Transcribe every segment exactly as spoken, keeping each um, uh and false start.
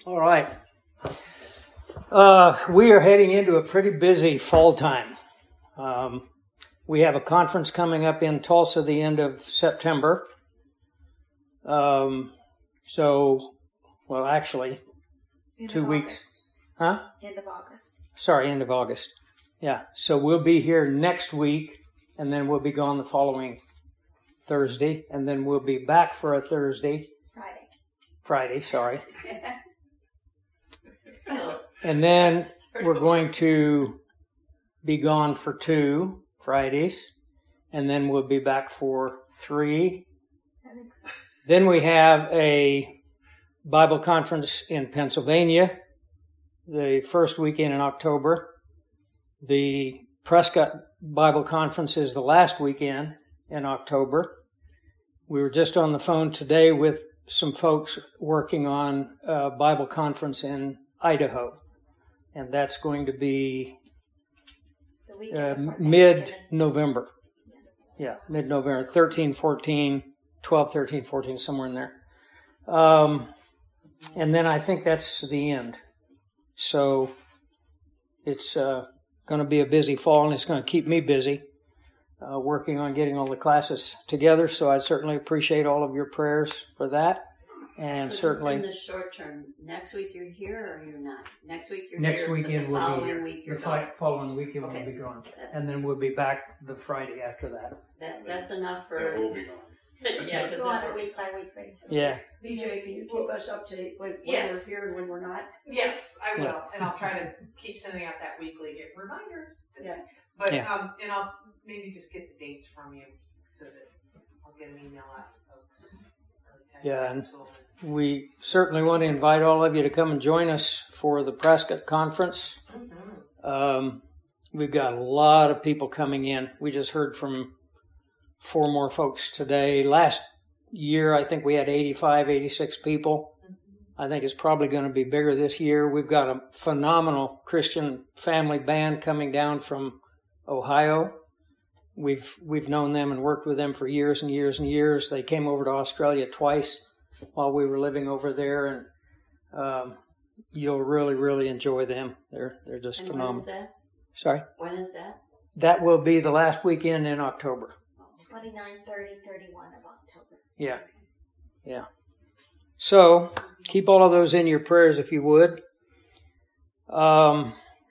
All right. Uh, we are heading into a pretty busy fall time. Um, we have a conference coming up in Tulsa the end of September. Um, so, well, actually, end two weeks. August. Huh? End of August. Sorry, end of August. Yeah. So we'll be here next week, and then we'll be gone the following Thursday, and then we'll be back for a Thursday. Friday. Friday, sorry. And then we're going to be gone for two Fridays, and then we'll be back for three. Then we have a Bible conference in Pennsylvania the first weekend in October. The Prescott Bible Conference is the last weekend in October. We were just on the phone today with some folks working on a Bible conference in Idaho, and that's going to be uh, mid-November. Yeah, mid-November, thirteen, fourteen, twelve, thirteen, fourteen, somewhere in there. Um, and then I think that's the end. So it's uh, going to be a busy fall, and it's going to keep me busy uh, working on getting all the classes together. So I certainly appreciate all of your prayers for that. And so certainly, just in the short term, next week you're here or you're not? Next week you're next here. weekend the we'll following be here. week you're the gone. following weekend Okay. we'll be gone, and then we'll be back the Friday after that. That that's enough for. It will be gone. Yeah, Go on a week by week basis. Yeah. B J, can you keep us up to date when, when Yes. we're here and when we're not? Yes, I will, Yeah. and I'll try to keep sending out that weekly reminders. Yeah. But Yeah. um, and I'll maybe just get the dates from you so that I'll get an email out to folks. Yeah, and we certainly want to invite all of you to come and join us for the Prescott Conference. Mm-hmm. Um, we've got a lot of people coming in. We just heard from four more folks today. Last year, I think we had eighty-five, eighty-six people. I think it's probably going to be bigger this year. We've got a phenomenal Christian family band coming down from Ohio. We've we've known them and worked with them for years and years and years. They came over to Australia twice while we were living over there, and um, you'll really, really enjoy them. They're they're just and phenomenal. When is that? Sorry? When is that? That will be the last weekend in October. twenty-nine, thirty, thirty-one of October. Yeah. Yeah. So keep all of those in your prayers if you would. Um,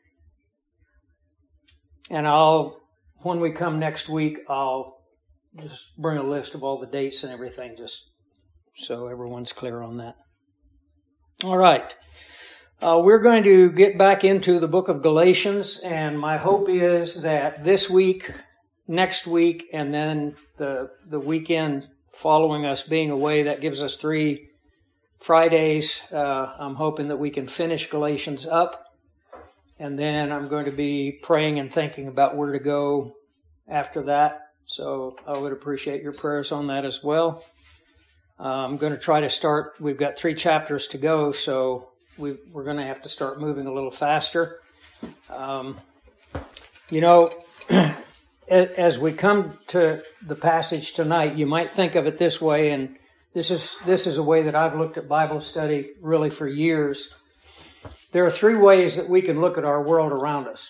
and I'll, when we come next week, I'll just bring a list of all the dates and everything, just so everyone's clear on that. All right. Uh, we're going to get back into the book of Galatians, and my hope is that this week, next week, and then the the weekend following us being away, that gives us three Fridays. Uh, I'm hoping that we can finish Galatians up, and then I'm going to be praying and thinking about where to go after that. So I would appreciate your prayers on that as well. Uh, I'm going to try to start. We've got three chapters to go, so we, we're going to have to start moving a little faster. Um, you know, as we come to the passage tonight, you might think of it this way, and this is this is a way that I've looked at Bible study really for years. There are three ways that we can look at our world around us.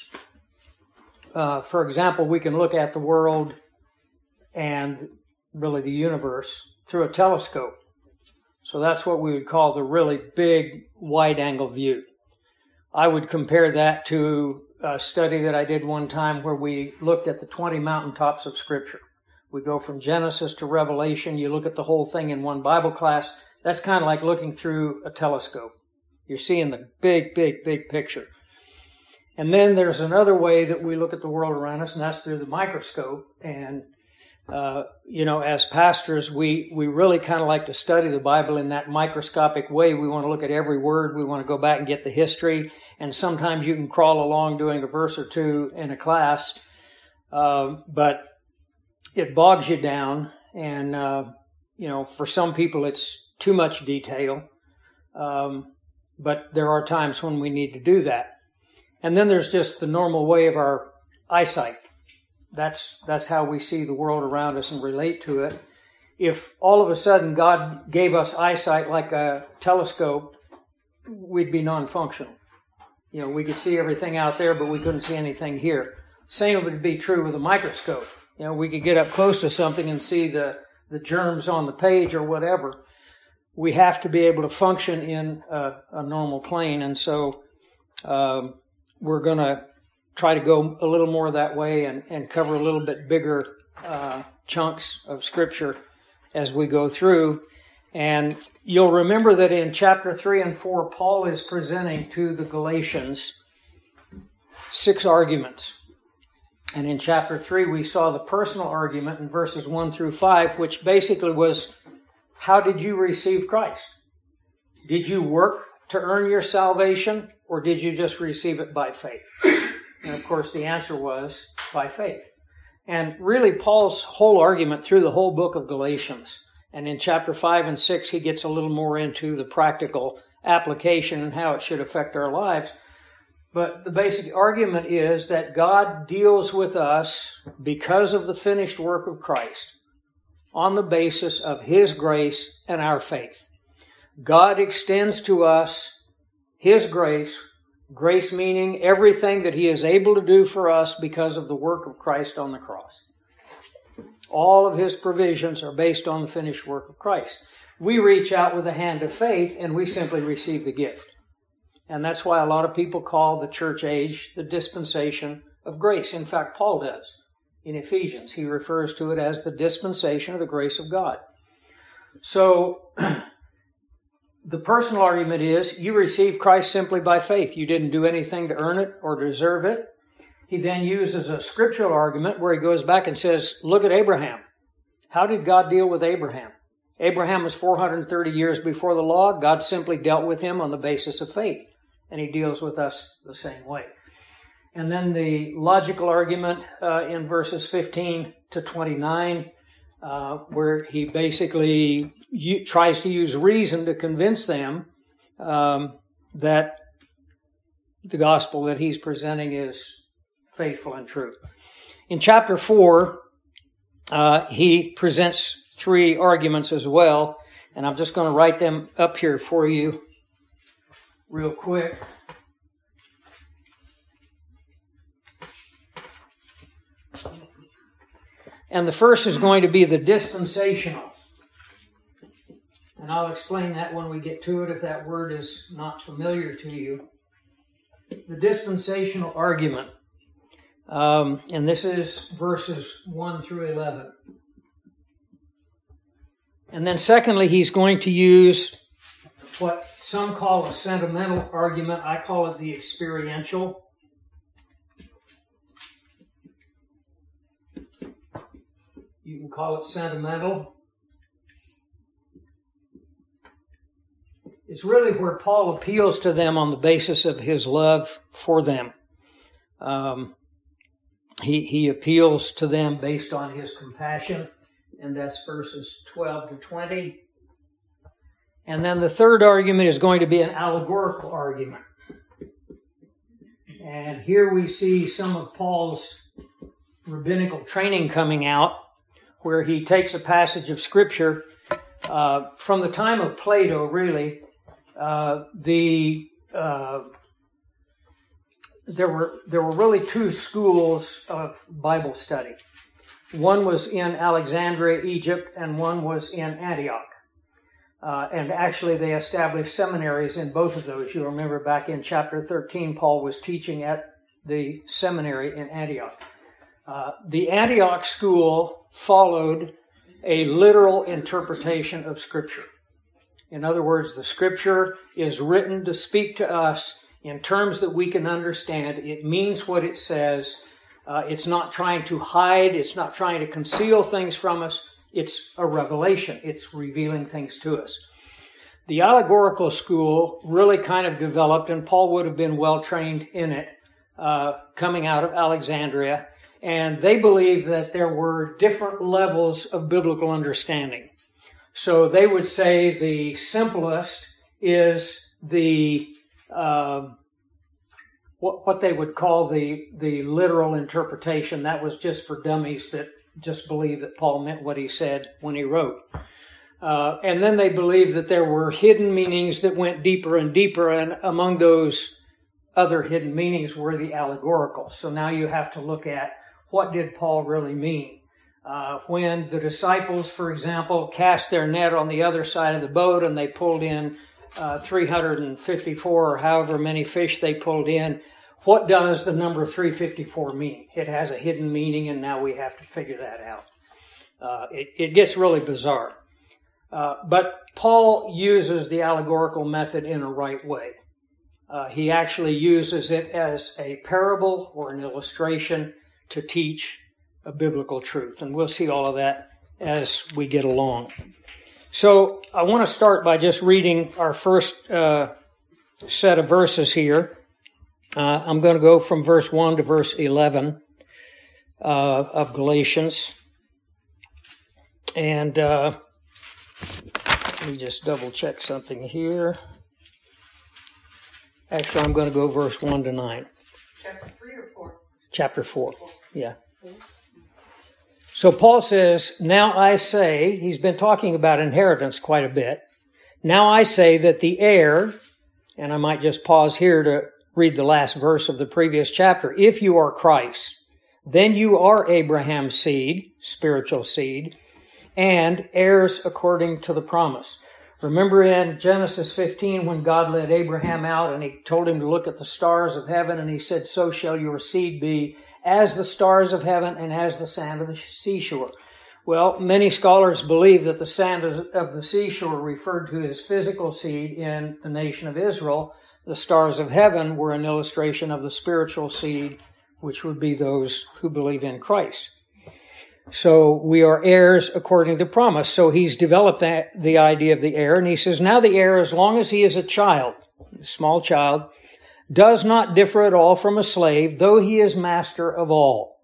Uh, for example, we can look at the world and really the universe through a telescope. So that's what we would call the really big wide-angle view. I would compare that to a study that I did one time where we looked at the twenty mountaintops of Scripture. We go from Genesis to Revelation. You look at the whole thing in one Bible class. That's kind of like looking through a telescope. You're seeing the big, big, big picture. And then there's another way that we look at the world around us, and that's through the microscope. And Uh, you know, as pastors, we, we really kind of like to study the Bible in that microscopic way. We want to look at every word. We want to go back and get the history. And sometimes you can crawl along doing a verse or two in a class. Uh, but it bogs you down. And, uh, you know, for some people, it's too much detail. Um, but there are times when we need to do that. And then there's just the normal way of our eyesight. That's that's how we see the world around us and relate to it. If all of a sudden God gave us eyesight like a telescope we'd be non-functional. You know, we could see everything out there, but we couldn't see anything here. Same would be true with a microscope. You know, we could get up close to something and see the, the germs on the page or whatever. We have to be able to function in a, a normal plane, and so um, we're going to try to go a little more that way and, and cover a little bit bigger uh, chunks of Scripture as we go through. And you'll remember that in chapter three and four, Paul is presenting to the Galatians six arguments. And in chapter three, we saw the personal argument in verses one through five, which basically was, how did you receive Christ? Did you work to earn your salvation, or did you just receive it by faith? And of course, the answer was by faith. And really, Paul's whole argument through the whole book of Galatians, and in chapter five and six, he gets a little more into the practical application and how it should affect our lives. But the basic argument is that God deals with us because of the finished work of Christ on the basis of His grace and our faith. God extends to us His grace, grace meaning everything that He is able to do for us because of the work of Christ on the cross. All of His provisions are based on the finished work of Christ. We reach out with a hand of faith and we simply receive the gift. And that's why a lot of people call the church age the dispensation of grace. In fact, Paul does. In Ephesians, he refers to it as the dispensation of the grace of God. So, the personal argument is, you receive Christ simply by faith. You didn't do anything to earn it or deserve it. He then uses a scriptural argument where he goes back and says, look at Abraham. How did God deal with Abraham? Abraham was four hundred thirty years before the law. God simply dealt with him on the basis of faith. And He deals with us the same way. And then the logical argument uh, in verses fifteen to twenty-nine, uh, where he basically u- tries to use reason to convince them um, that the gospel that he's presenting is faithful and true. In chapter four, uh, he presents three arguments as well, and I'm just going to write them up here for you real quick. And the first is going to be the dispensational. And I'll explain that when we get to it if that word is not familiar to you. The dispensational argument. Um, and this is verses one through eleven. And then secondly, he's going to use what some call a sentimental argument. I call it the experiential. You can call it sentimental. It's really where Paul appeals to them on the basis of his love for them. Um, he, he appeals to them based on his compassion, and that's verses twelve to twenty. And then the third argument is going to be an allegorical argument. And here we see some of Paul's rabbinical training coming out, where he takes a passage of Scripture uh, from the time of Plato, really. Uh, the uh, there were there were really two schools of Bible study. One was in Alexandria, Egypt, and one was in Antioch. Uh, and actually, they established seminaries in both of those. You remember back in chapter thirteen, Paul was teaching at the seminary in Antioch. Uh, the Antioch school followed a literal interpretation of Scripture. In other words, the Scripture is written to speak to us in terms that we can understand. It means what it says. Uh, it's not trying to hide. It's not trying to conceal things from us. It's a revelation. It's revealing things to us. The allegorical school really kind of developed, and Paul would have been well trained in it, uh, coming out of Alexandria. And they believed that there were different levels of biblical understanding. So they would say the simplest is the uh, what, what they would call the the literal interpretation. That was just for dummies that just believe that Paul meant what he said when he wrote. Uh, and then they believed that there were hidden meanings that went deeper and deeper, and among those other hidden meanings were the allegorical. So now you have to look at, what did Paul really mean? Uh, when the disciples, for example, cast their net on the other side of the boat and they pulled in uh, three hundred fifty-four or however many fish they pulled in, what does the number three fifty-four mean? It has a hidden meaning, and now we have to figure that out. Uh, it, it gets really bizarre. Uh, but Paul uses the allegorical method in a right way. Uh, he actually uses it as a parable or an illustration to teach a biblical truth. And we'll see all of that as we get along. So I want to start by just reading our first uh, set of verses here. Uh, I'm going to go from verse one to verse eleven uh, of Galatians. And uh, let me just double check something here. Actually, I'm going to go verse one to nine. Chapter three or four? Chapter four, yeah. So Paul says, now I say, he's been talking about inheritance quite a bit. Now I say that the heir, and I might just pause here to read the last verse of the previous chapter. If you are Christ, then you are Abraham's seed, spiritual seed, and heirs according to the promise. Remember in Genesis fifteen when God led Abraham out and he told him to look at the stars of heaven, and he said, so shall your seed be as the stars of heaven and as the sand of the seashore. Well, many scholars believe that the sand of the seashore referred to his physical seed in the nation of Israel. The stars of heaven were an illustration of the spiritual seed, which would be those who believe in Christ. So we are heirs according to promise. So he's developed that, the idea of the heir, and he says, now the heir, as long as he is a child, a small child, does not differ at all from a slave, though he is master of all.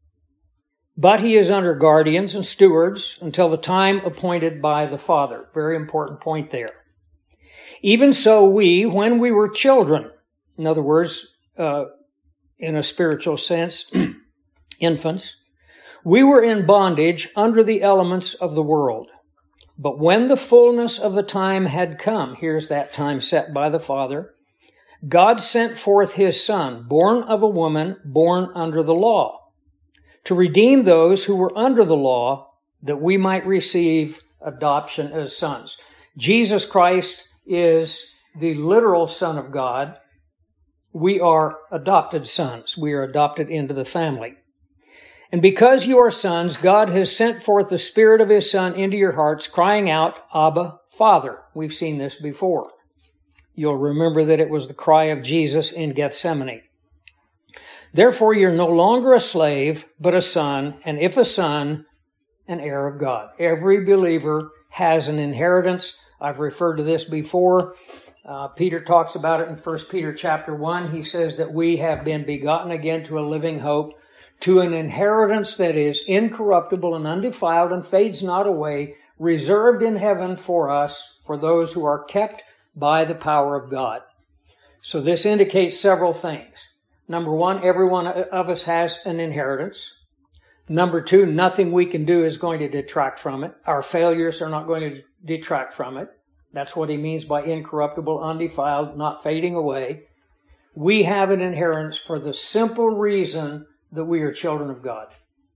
But he is under guardians and stewards until the time appointed by the Father. Very important point there. Even so we, when we were children, in other words, uh, in a spiritual sense, infants, we were in bondage under the elements of the world. But when the fullness of the time had come, here's that time set by the Father, God sent forth his Son, born of a woman, born under the law, to redeem those who were under the law, that we might receive adoption as sons. Jesus Christ is the literal Son of God. We are adopted sons. We are adopted into the family. And because you are sons, God has sent forth the Spirit of his Son into your hearts, crying out, Abba, Father. We've seen this before. You'll remember that it was the cry of Jesus in Gethsemane. Therefore, you're no longer a slave, but a son, and if a son, an heir of God. Every believer has an inheritance. I've referred to this before. Uh, Peter talks about it in First Peter chapter one. He says that we have been begotten again to a living hope, to an inheritance that is incorruptible and undefiled and fades not away, reserved in heaven for us, for those who are kept by the power of God. So this indicates several things. Number one, every one of us has an inheritance. Number two, nothing we can do is going to detract from it. Our failures are not going to detract from it. That's what he means by incorruptible, undefiled, not fading away. We have an inheritance for the simple reason that we are children of God.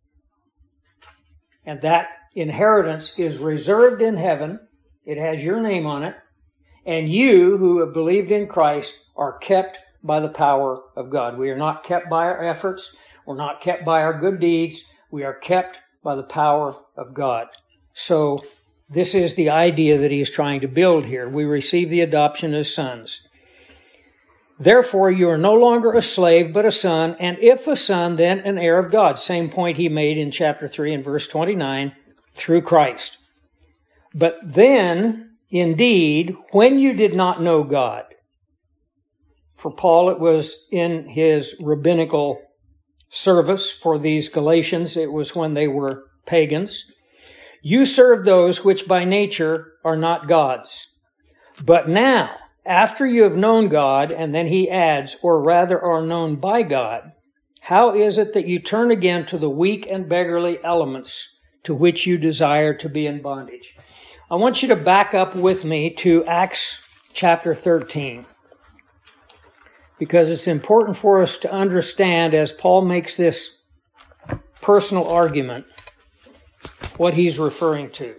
And that inheritance is reserved in heaven. It has your name on it. And you who have believed in Christ are kept by the power of God. We are not kept by our efforts. We're not kept by our good deeds. We are kept by the power of God. So this is the idea that he's trying to build here. We receive the adoption as sons. Therefore, you are no longer a slave, but a son, and if a son, then an heir of God. Same point he made in chapter three and verse twenty-nine, through Christ. But then, indeed, when you did not know God, for Paul it was in his rabbinical service for these Galatians, it was when they were pagans, you served those which by nature are not God's. But now, after you have known God, and then he adds, or rather are known by God, how is it that you turn again to the weak and beggarly elements to which you desire to be in bondage? I want you to back up with me to Acts chapter thirteen, because it's important for us to understand, as Paul makes this personal argument, what he's referring to.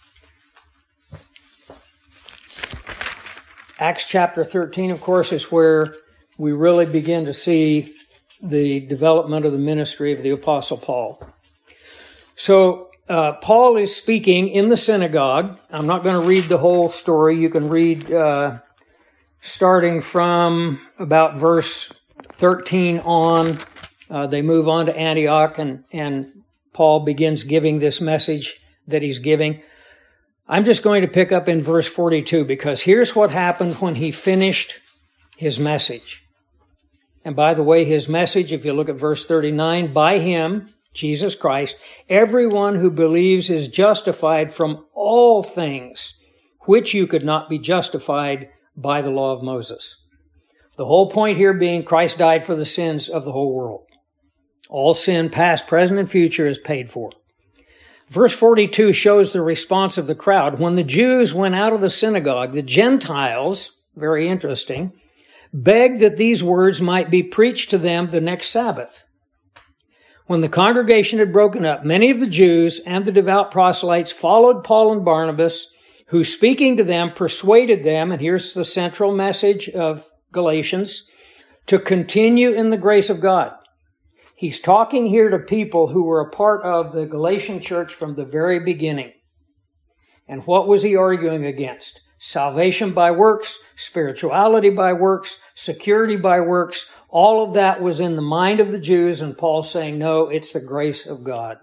Acts chapter thirteen, of course, is where we really begin to see the development of the ministry of the Apostle Paul. So, uh, Paul is speaking in the synagogue. I'm not going to read the whole story. You can read uh, starting from about verse thirteen on. Uh, they move on to Antioch, and, and Paul begins giving this message that he's giving. I'm just going to pick up in verse forty-two, because here's what happened when he finished his message. And by the way, his message, if you look at verse thirty-nine, by him, Jesus Christ, everyone who believes is justified from all things which you could not be justified by the law of Moses. The whole point here being Christ died for the sins of the whole world. All sin, past, present, and future, is paid for. Verse forty-two shows the response of the crowd. When the Jews went out of the synagogue, the Gentiles, very interesting, begged that these words might be preached to them the next Sabbath. When the congregation had broken up, many of the Jews and the devout proselytes followed Paul and Barnabas, who, speaking to them, persuaded them, and here's the central message of Galatians, to continue in the grace of God. He's talking here to people who were a part of the Galatian church from the very beginning. And what was he arguing against? Salvation by works, spirituality by works, security by works. All of that was in the mind of the Jews, and Paul's saying, no, it's the grace of God.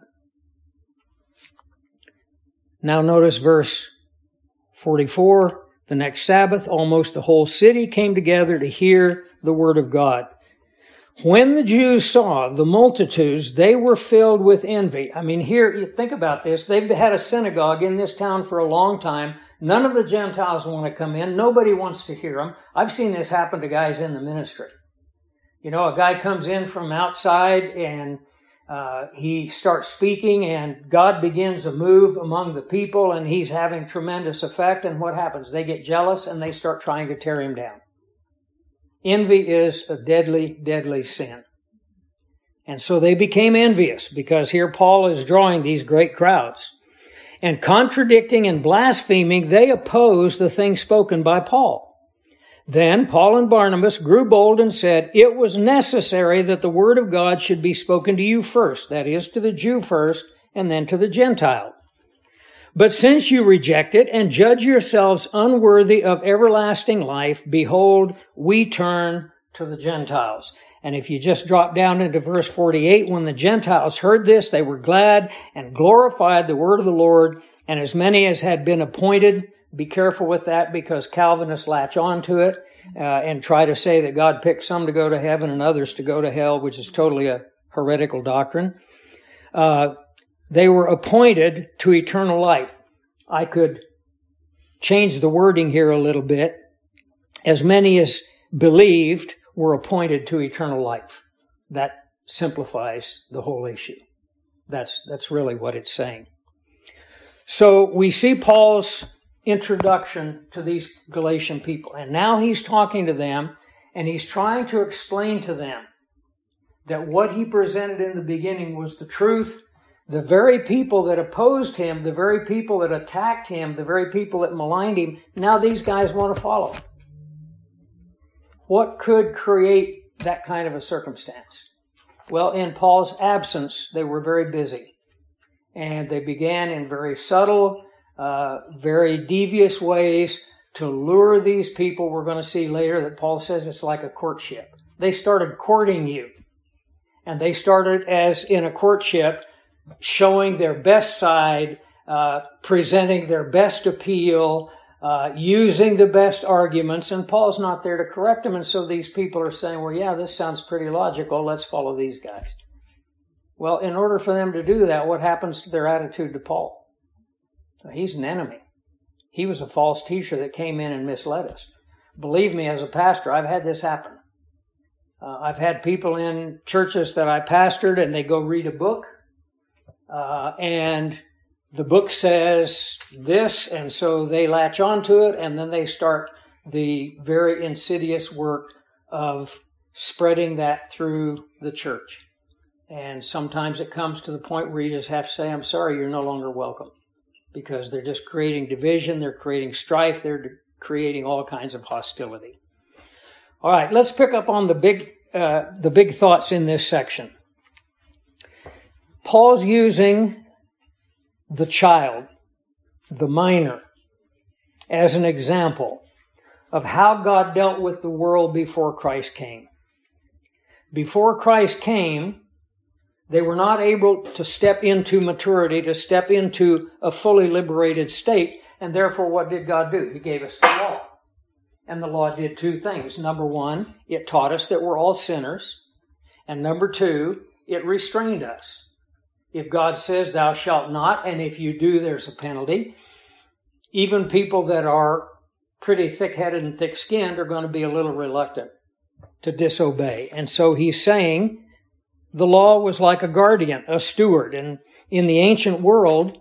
Now notice verse forty-four. The next Sabbath, almost the whole city came together to hear the word of God. When the Jews saw the multitudes, they were filled with envy. I mean, here, you think about this. They've had a synagogue in this town for a long time. None of the Gentiles want to come in. Nobody wants to hear them. I've seen this happen to guys in the ministry. You know, a guy comes in from outside and uh, he starts speaking, and God begins a move among the people, and he's having tremendous effect. And what happens? They get jealous and they start trying to tear him down. Envy is a deadly, deadly sin. And so they became envious, because here Paul is drawing these great crowds. And contradicting and blaspheming, they opposed the things spoken by Paul. Then Paul and Barnabas grew bold and said, it was necessary that the word of God should be spoken to you first, that is, to the Jew first, and then to the Gentile. But since you reject it and judge yourselves unworthy of everlasting life, behold, we turn to the Gentiles. And if you just drop down into verse forty-eight, when the Gentiles heard this, they were glad and glorified the word of the Lord, and as many as had been appointed. Be careful with that, because Calvinists latch on to it uh, and try to say that God picked some to go to heaven and others to go to hell, which is totally a heretical doctrine. Uh, they were appointed to eternal life. I could change the wording here a little bit. As many as believed were appointed to eternal life. That simplifies the whole issue. That's, that's really what it's saying. So we see Paul's introduction to these Galatian people. And now he's talking to them, and he's trying to explain to them that what he presented in the beginning was the truth. The very people that opposed him, the very people that attacked him, the very people that maligned him, now these guys want to follow. What could create that kind of a circumstance? Well, in Paul's absence, they were very busy. And they began in very subtle, uh, very devious ways to lure these people. We're going to see later that Paul says it's like a courtship. They started courting you. And they started as in a courtship, showing their best side, uh, presenting their best appeal, uh, using the best arguments, and Paul's not there to correct them. And so these people are saying, well, yeah, this sounds pretty logical. Let's follow these guys. Well, in order for them to do that, what happens to their attitude to Paul? He's an enemy. He was a false teacher that came in and misled us. Believe me, as a pastor, I've had this happen. Uh, I've had people in churches that I pastored, and they go read a book, uh, and the book says this, and so they latch onto it, and then they start the very insidious work of spreading that through the church. And sometimes it comes to the point where you just have to say, I'm sorry, you're no longer welcome. Because they're just creating division, they're creating strife, they're creating all kinds of hostility. All right, let's pick up on the big, uh, the big thoughts in this section. Paul's using the child, the minor, as an example of how God dealt with the world before Christ came. Before Christ came, they were not able to step into maturity, to step into a fully liberated state, and therefore what did God do? He gave us the law. And the law did two things. Number one, it taught us that we're all sinners. And number two, it restrained us. If God says, thou shalt not, and if you do, there's a penalty, even people that are pretty thick-headed and thick-skinned are going to be a little reluctant to disobey. And so he's saying the law was like a guardian, a steward. And in the ancient world,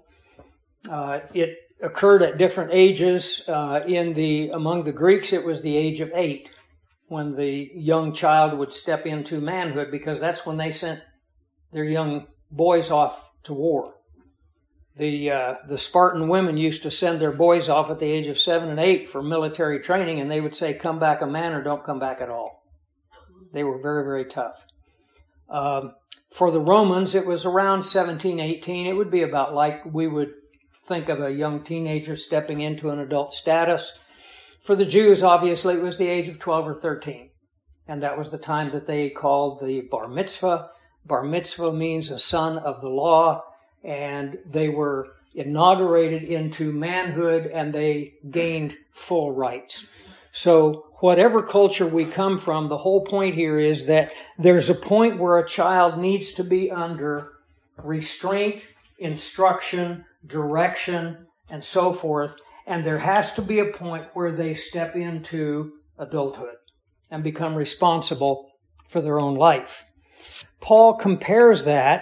uh, it occurred at different ages. Uh, in the among the Greeks, it was the age of eight when the young child would step into manhood, because that's when they sent their young boys off to war. The uh, the Spartan women used to send their boys off at the age of seven and eight for military training, and they would say, come back a man or don't come back at all. They were very, very tough. Um, for the Romans, it was around seventeen, eighteen. It would be about like we would think of a young teenager stepping into an adult status. For the Jews, obviously, it was the age of twelve or thirteen. And that was the time that they called the bar mitzvah. Bar mitzvah means a son of the law. And they were inaugurated into manhood, and they gained full rights. So whatever culture we come from, the whole point here is that there's a point where a child needs to be under restraint, instruction, direction, and so forth. And there has to be a point where they step into adulthood and become responsible for their own life. Paul compares that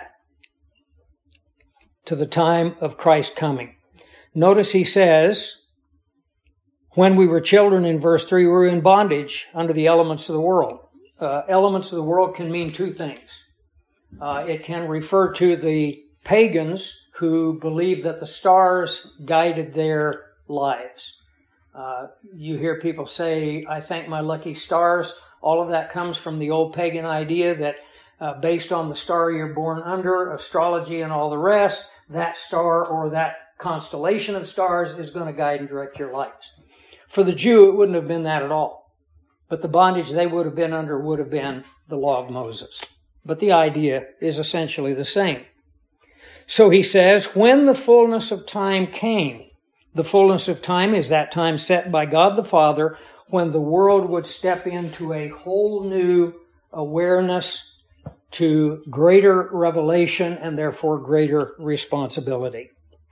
to the time of Christ coming. Notice he says, when we were children, in verse three, we were in bondage under the elements of the world. Uh, elements of the world can mean two things. Uh, it can refer to the pagans who believed that the stars guided their lives. Uh, you hear people say, I thank my lucky stars. All of that comes from the old pagan idea that uh, based on the star you're born under, astrology and all the rest, that star or that constellation of stars is going to guide and direct your lives. For the Jew, it wouldn't have been that at all. But the bondage they would have been under would have been the law of Moses. But the idea is essentially the same. So he says, when the fullness of time came, the fullness of time is that time set by God the Father when the world would step into a whole new awareness to greater revelation and therefore greater responsibility.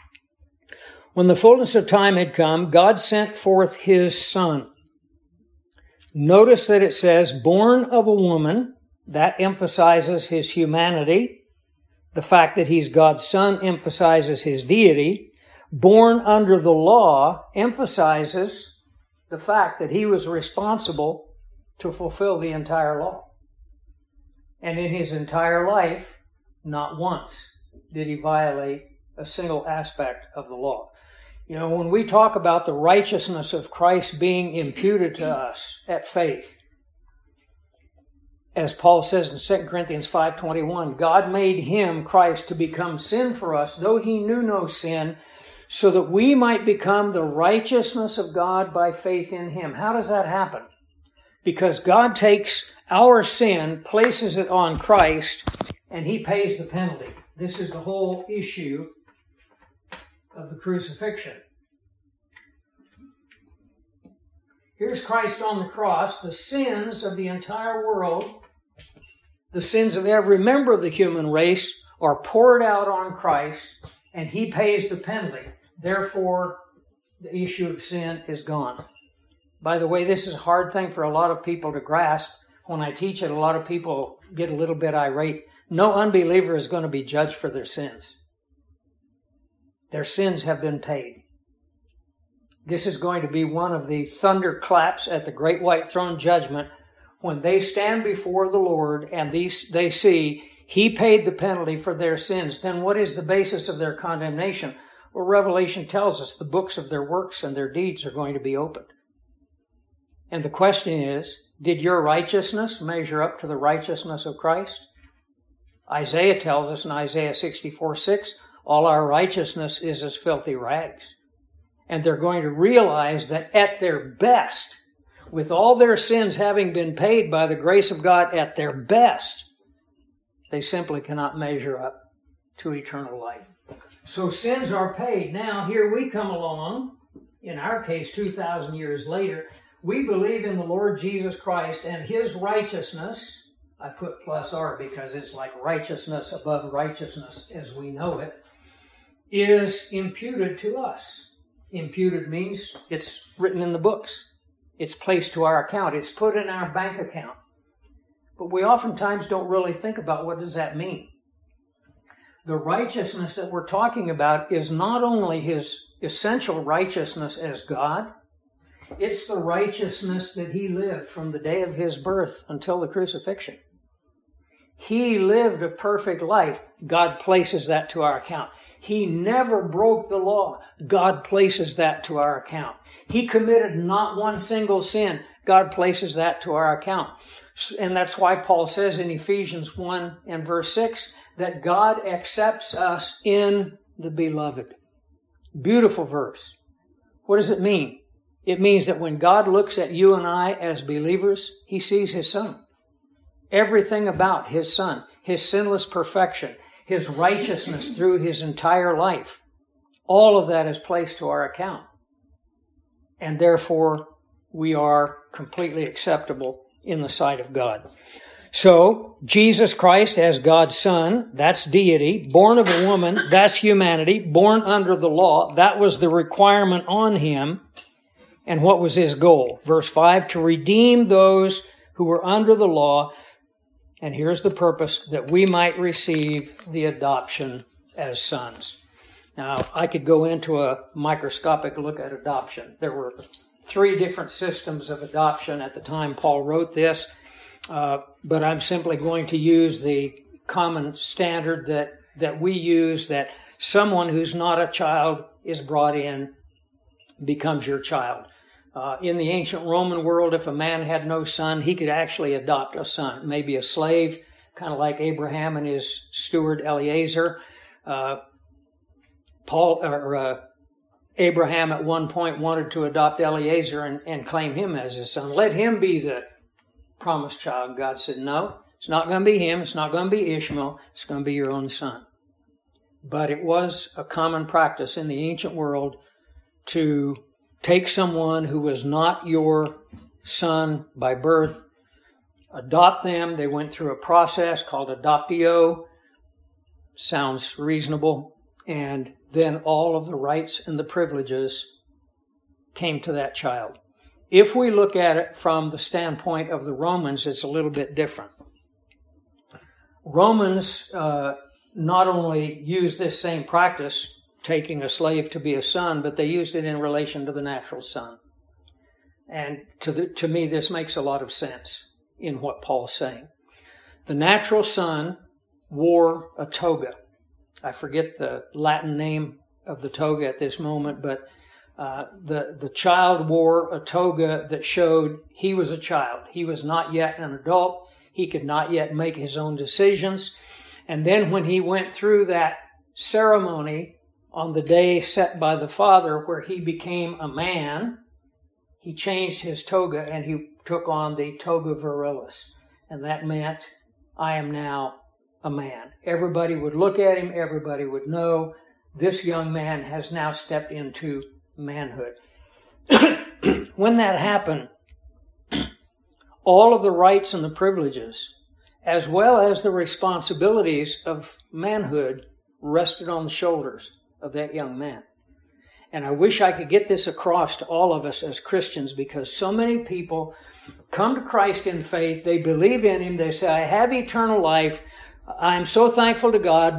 When the fullness of time had come, God sent forth His Son. Notice that it says, born of a woman. That emphasizes His humanity. The fact that He's God's Son emphasizes His deity. Born under the law emphasizes the fact that He was responsible to fulfill the entire law. And in His entire life, not once did He violate a single aspect of the law. You know, when we talk about the righteousness of Christ being imputed to us at faith, as Paul says in Second Corinthians five twenty-one, God made Him, Christ, to become sin for us, though He knew no sin, so that we might become the righteousness of God by faith in Him. How does that happen? Because God takes our sin, places it on Christ, and He pays the penalty. This is the whole issue of the crucifixion. Here's Christ on the cross. The sins of the entire world, the sins of every member of the human race are poured out on Christ, and He pays the penalty. Therefore, the issue of sin is gone. By the way, this is a hard thing for a lot of people to grasp. When I teach it, a lot of people get a little bit irate. No unbeliever is going to be judged for their sins. Their sins have been paid. This is going to be one of the thunderclaps at the great white throne judgment when they stand before the Lord and these, they see He paid the penalty for their sins. Then what is the basis of their condemnation? Well, Revelation tells us the books of their works and their deeds are going to be opened. And the question is, did your righteousness measure up to the righteousness of Christ? Isaiah tells us in Isaiah sixty-four six, all our righteousness is as filthy rags. And they're going to realize that at their best, with all their sins having been paid by the grace of God at their best, they simply cannot measure up to eternal life. So sins are paid. Now here we come along, in our case two thousand years later, we believe in the Lord Jesus Christ and His righteousness. I put plus R because it's like righteousness above righteousness as we know it, is imputed to us. Imputed means it's written in the books. It's placed to our account. It's put in our bank account. But we oftentimes don't really think about what does that mean. The righteousness that we're talking about is not only His essential righteousness as God, it's the righteousness that He lived from the day of His birth until the crucifixion. He lived a perfect life. God places that to our account. He never broke the law. God places that to our account. He committed not one single sin. God places that to our account. And that's why Paul says in Ephesians one and verse six that God accepts us in the beloved. Beautiful verse. What does it mean? It means that when God looks at you and I as believers, He sees His Son. Everything about His Son, His sinless perfection, His righteousness through His entire life, all of that is placed to our account. And therefore, we are completely acceptable in the sight of God. So, Jesus Christ as God's Son, that's deity. Born of a woman, that's humanity. Born under the law, that was the requirement on Him. And what was His goal? Verse five, to redeem those who were under the law. And here's the purpose, that we might receive the adoption as sons. Now, I could go into a microscopic look at adoption. There were three different systems of adoption at the time Paul wrote this, uh, but I'm simply going to use the common standard that, that we use, that someone who's not a child is brought in, becomes your child. Uh, in the ancient Roman world, if a man had no son, he could actually adopt a son, maybe a slave, kind of like Abraham and his steward Eliezer. Uh, Paul or uh, Abraham at one point wanted to adopt Eliezer and, and claim him as his son. Let him be the promised child. God said, no, it's not going to be him. It's not going to be Ishmael. It's going to be your own son. But it was a common practice in the ancient world to take someone who was not your son by birth, adopt them. They went through a process called adoptio. Sounds reasonable. And then all of the rights and the privileges came to that child. If we look at it from the standpoint of the Romans, it's a little bit different. Romans uh, not only used this same practice, taking a slave to be a son, but they used it in relation to the natural son. And to the, to me, this makes a lot of sense in what Paul's saying. The natural son wore a toga. I forget the Latin name of the toga at this moment, but uh, the, the child wore a toga that showed he was a child. He was not yet an adult. He could not yet make his own decisions. And then when he went through that ceremony on the day set by the Father where he became a man, he changed his toga and he took on the toga virilis. And that meant, I am now a man. Everybody would look at him, everybody would know this young man has now stepped into manhood. When that happened, all of the rights and the privileges, as well as the responsibilities of manhood, rested on the shoulders of that young man. And I wish I could get this across to all of us as Christians, because so many people come to Christ in faith, they believe in Him, they say, I have eternal life, I'm so thankful to God, but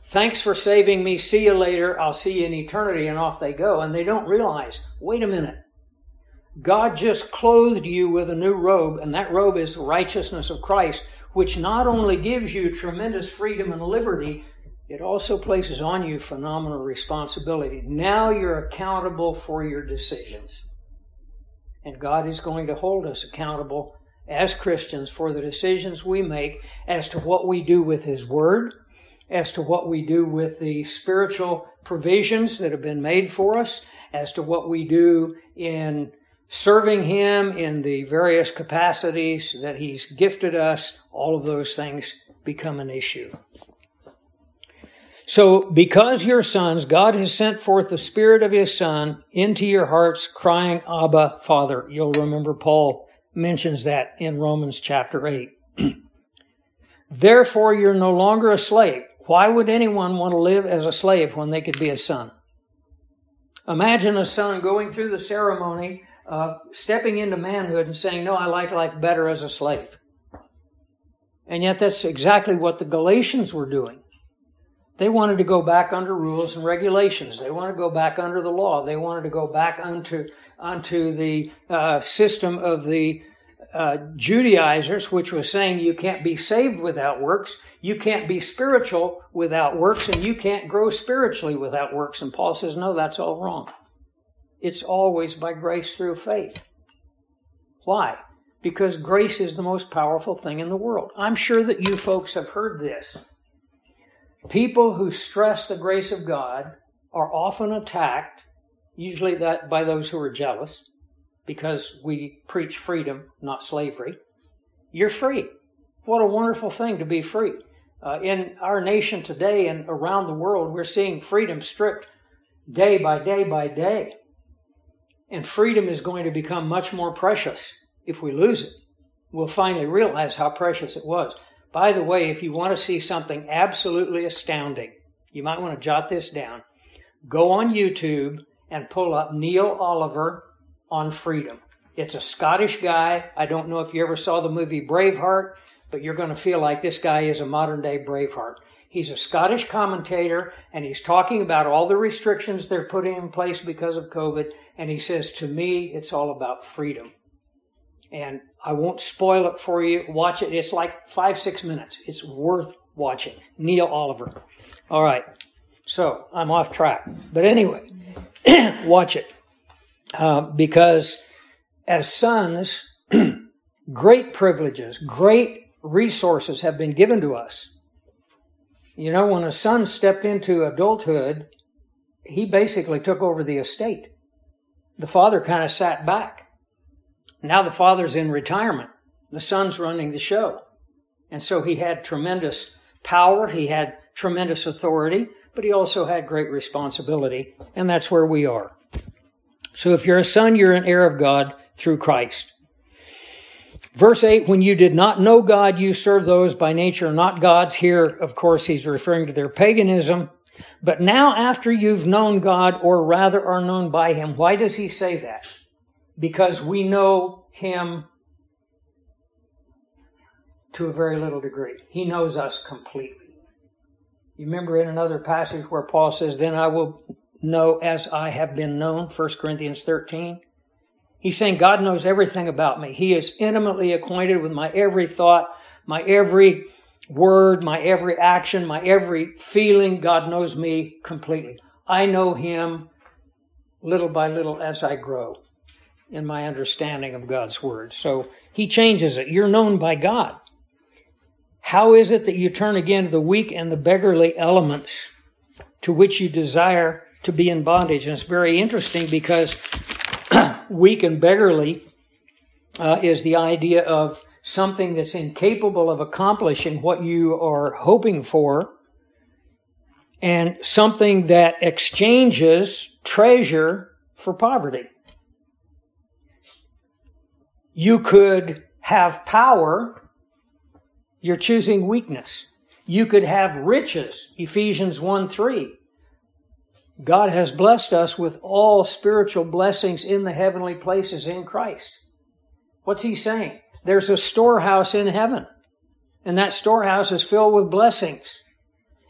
thanks for saving me, see you later, I'll see you in eternity, and off they go. And they don't realize, wait a minute, God just clothed you with a new robe, and that robe is the righteousness of Christ, which not only gives you tremendous freedom and liberty, it also places on you phenomenal responsibility. Now you're accountable for your decisions. And God is going to hold us accountable as Christians for the decisions we make as to what we do with His Word, as to what we do with the spiritual provisions that have been made for us, as to what we do in serving Him in the various capacities that He's gifted us. All of those things become an issue. So, because you're sons, God has sent forth the Spirit of His Son into your hearts, crying, Abba, Father. You'll remember Paul mentions that in Romans chapter eight. Therefore, you're no longer a slave. Why would anyone want to live as a slave when they could be a son? Imagine a son going through the ceremony of stepping into manhood and saying, no, I like life better as a slave. And yet that's exactly what the Galatians were doing. They wanted to go back under rules and regulations. They wanted to go back under the law. They wanted to go back onto, onto the uh, system of the uh, Judaizers, which was saying you can't be saved without works, you can't be spiritual without works, and you can't grow spiritually without works. And Paul says, no, that's all wrong. It's always by grace through faith. Why? Because grace is the most powerful thing in the world. I'm sure that you folks have heard this. People who stress the grace of God are often attacked, usually that by those who are jealous, because we preach freedom, not slavery. You're free. What a wonderful thing to be free. Uh, in our nation today and around the world, we're seeing freedom stripped day by day by day. And freedom is going to become much more precious if we lose it. We'll finally realize how precious it was. By the way, if you want to see something absolutely astounding, you might want to jot this down. Go on YouTube and pull up Neil Oliver on freedom. It's a Scottish guy. I don't know if you ever saw the movie Braveheart, but you're going to feel like this guy is a modern-day Braveheart. He's a Scottish commentator, and he's talking about all the restrictions they're putting in place because of COVID, and he says, to me, it's all about freedom. And I won't spoil it for you. Watch it. It's like five, six minutes. It's worth watching. Neil Oliver. All right. So I'm off track. But anyway, watch it. Uh, because as sons, great privileges, great resources have been given to us. You know, when a son stepped into adulthood, he basically took over the estate. The father kind of sat back. Now the father's in retirement. The son's running the show. And so he had tremendous power. He had tremendous authority, but he also had great responsibility. And that's where we are. So if you're a son, you're an heir of God through Christ. Verse eight, when you did not know God, you served those by nature not gods. Here, of course, he's referring to their paganism. But now after you've known God, or rather are known by Him, why does he say that? Because we know Him to a very little degree. He knows us completely. You remember in another passage where Paul says, then I will know as I have been known, First Corinthians thirteen. He's saying God knows everything about me. He is intimately acquainted with my every thought, my every word, my every action, my every feeling. God knows me completely. I know Him little by little as I grow in my understanding of God's Word. So He changes it. You're known by God. How is it that you turn again to the weak and the beggarly elements to which you desire to be in bondage? And it's very interesting because weak and beggarly uh, is the idea of something that's incapable of accomplishing what you are hoping for, and something that exchanges treasure for poverty. You could have power, you're choosing weakness. You could have riches, Ephesians one three. God has blessed us with all spiritual blessings in the heavenly places in Christ. What's he saying? There's a storehouse in heaven, and that storehouse is filled with blessings.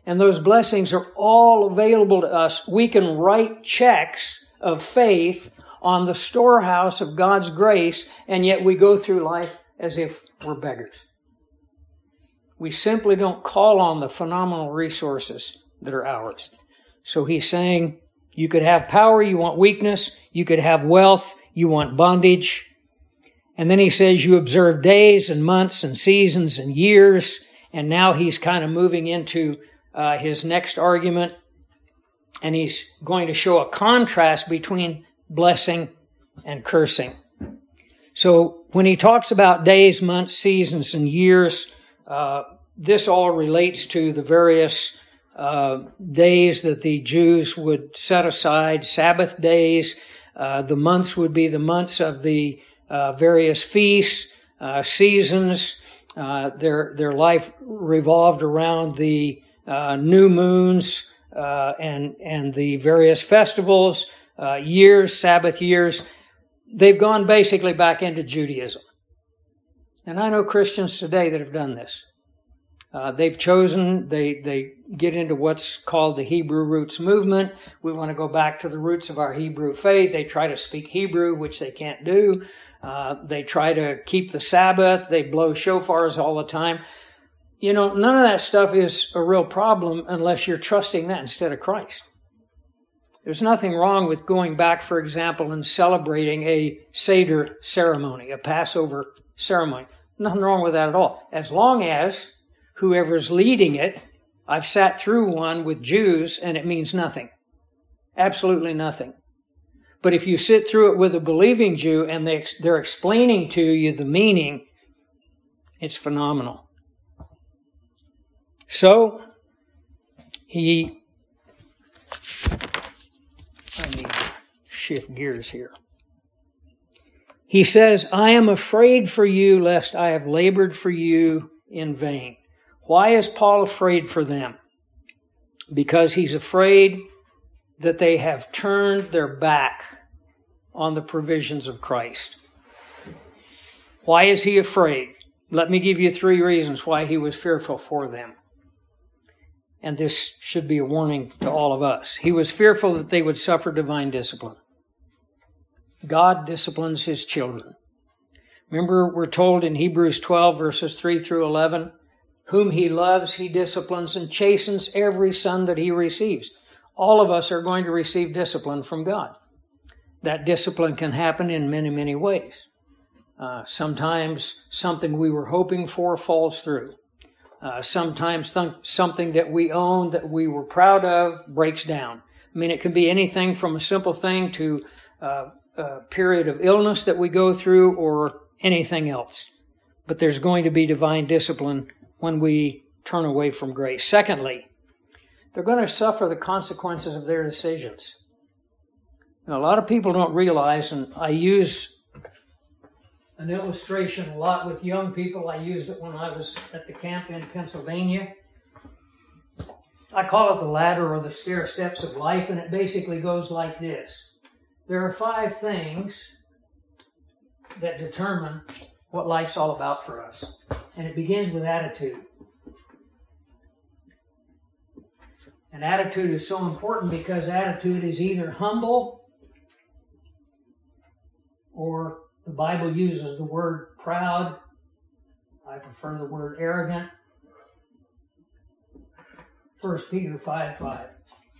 And those blessings are all available to us. We can write checks of faith on the storehouse of God's grace, and yet we go through life as if we're beggars. We simply don't call on the phenomenal resources that are ours. So he's saying, you could have power, you want weakness. You could have wealth, you want bondage. And then he says you observe days and months and seasons and years. And now he's kind of moving into uh, his next argument. And he's going to show a contrast between blessing and cursing. So when he talks about days, months, seasons, and years, uh, this all relates to the various uh, days that the Jews would set aside, Sabbath days. Uh, the months would be the months of the uh, various feasts, uh, seasons. Uh, their their life revolved around the uh, new moons uh, and and the various festivals, uh, years, Sabbath years. They've gone basically back into Judaism. And I know Christians today that have done this. Uh, they've chosen, they they get into what's called the Hebrew roots movement. We want to go back to the roots of our Hebrew faith. They try to speak Hebrew, which they can't do. Uh, they try to keep the Sabbath. They blow shofars all the time. You know, none of that stuff is a real problem unless you're trusting that instead of Christ. There's nothing wrong with going back, for example, and celebrating a Seder ceremony, a Passover ceremony. Nothing wrong with that at all. As long as whoever's leading it, I've sat through one with Jews and it means nothing. Absolutely nothing. But if you sit through it with a believing Jew and they, they're explaining to you the meaning, it's phenomenal. So, he... Let me shift gears here. He says, I am afraid for you lest I have labored for you in vain. Why is Paul afraid for them? Because he's afraid that they have turned their back on the provisions of Christ. Why is he afraid? Let me give you three reasons why he was fearful for them. And this should be a warning to all of us. He was fearful that they would suffer divine discipline. God disciplines his children. Remember, we're told in Hebrews twelve, verses three through eleven, whom he loves, he disciplines and chastens every son that he receives. All of us are going to receive discipline from God. That discipline can happen in many, many ways. Uh, sometimes something we were hoping for falls through. Uh, sometimes th- something that we own, that we were proud of, breaks down. I mean, it can be anything from a simple thing to uh, a period of illness that we go through or anything else. But there's going to be divine discipline when we turn away from grace. Secondly, they're going to suffer the consequences of their decisions. Now, a lot of people don't realize, and I use an illustration a lot with young people. I used it when I was at the camp in Pennsylvania. I call it the ladder or the stair steps of life, and it basically goes like this. There are five things that determine what life's all about for us. And it begins with attitude. And attitude is so important because attitude is either humble or the Bible uses the word proud. I prefer the word arrogant. First Peter five five.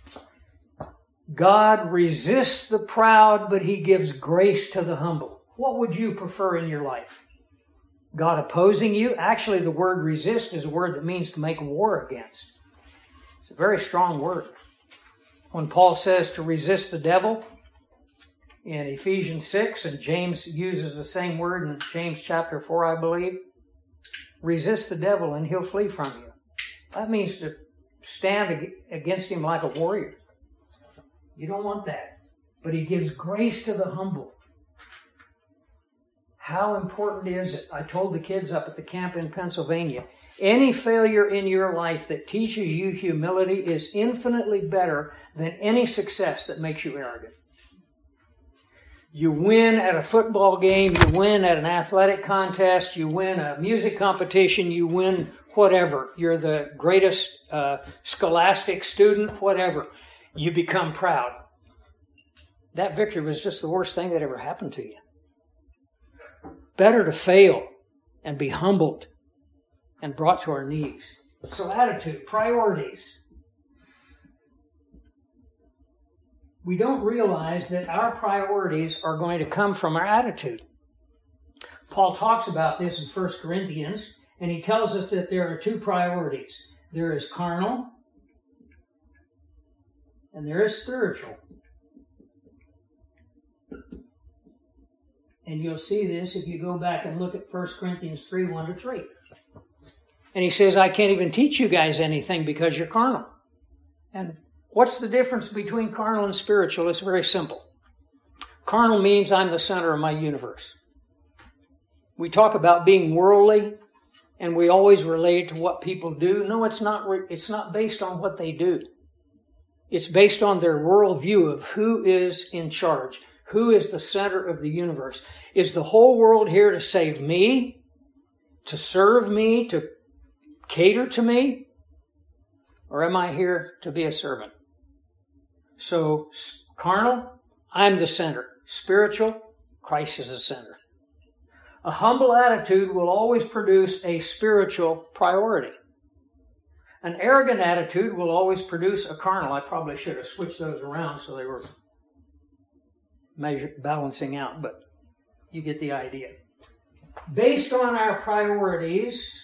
God resists the proud, but he gives grace to the humble. What would you prefer in your life? God opposing you? Actually, the word resist is a word that means to make war against. It's a very strong word. When Paul says to resist the devil in Ephesians six, and James uses the same word in James chapter four, I believe, resist the devil and he'll flee from you. That means to stand against him like a warrior. You don't want that. But he gives grace to the humble. How important is it? I told the kids up at the camp in Pennsylvania, any failure in your life that teaches you humility is infinitely better than any success that makes you arrogant. You win at a football game, you win at an athletic contest, you win a music competition, you win whatever. You're the greatest uh, scholastic student, whatever. You become proud. That victory was just the worst thing that ever happened to you. Better to fail and be humbled and brought to our knees. So attitude, priorities. We don't realize that our priorities are going to come from our attitude. Paul talks about this in First Corinthians, and he tells us that there are two priorities. There is carnal, and there is spiritual. And you'll see this if you go back and look at First Corinthians three, one to three. And he says, I can't even teach you guys anything because you're carnal. And what's the difference between carnal and spiritual? It's very simple. Carnal means I'm the center of my universe. We talk about being worldly, and we always relate to what people do. No, it's not, it's not based on what they do. It's based on their worldview of who is in charge, who is the center of the universe. Is the whole world here to save me, to serve me, to cater to me? Or am I here to be a servant? So, carnal, I'm the center. Spiritual, Christ is the center. A humble attitude will always produce a spiritual priority. An arrogant attitude will always produce a carnal. I probably should have switched those around so they were measure, balancing out, but you get the idea. Based on our priorities,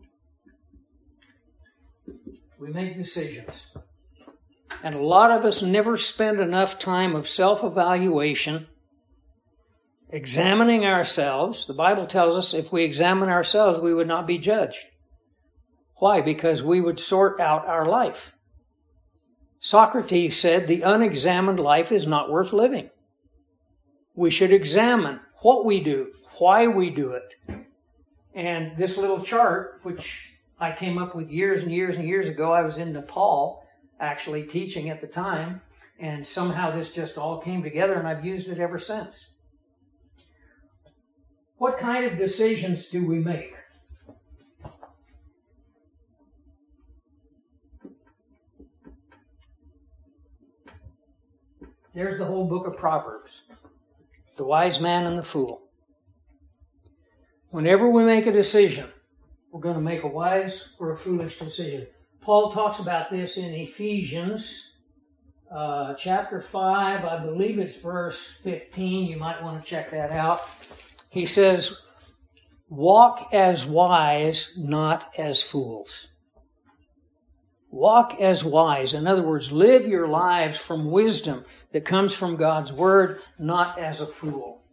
we make decisions. And a lot of us never spend enough time of self-evaluation, examining ourselves. The Bible tells us if we examine ourselves, we would not be judged. Why? Because we would sort out our life. Socrates said the unexamined life is not worth living. We should examine what we do, why we do it. And this little chart, which I came up with years and years and years ago, I was in Nepal actually teaching at the time, and somehow this just all came together, and I've used it ever since. What kind of decisions do we make? There's the whole book of Proverbs. The wise man and the fool. Whenever we make a decision, we're going to make a wise or a foolish decision. Paul talks about this in Ephesians uh, chapter five, I believe it's verse fifteen. You might want to check that out. He says, walk as wise, not as fools. Walk as wise. In other words, live your lives from wisdom that comes from God's Word, not as a fool.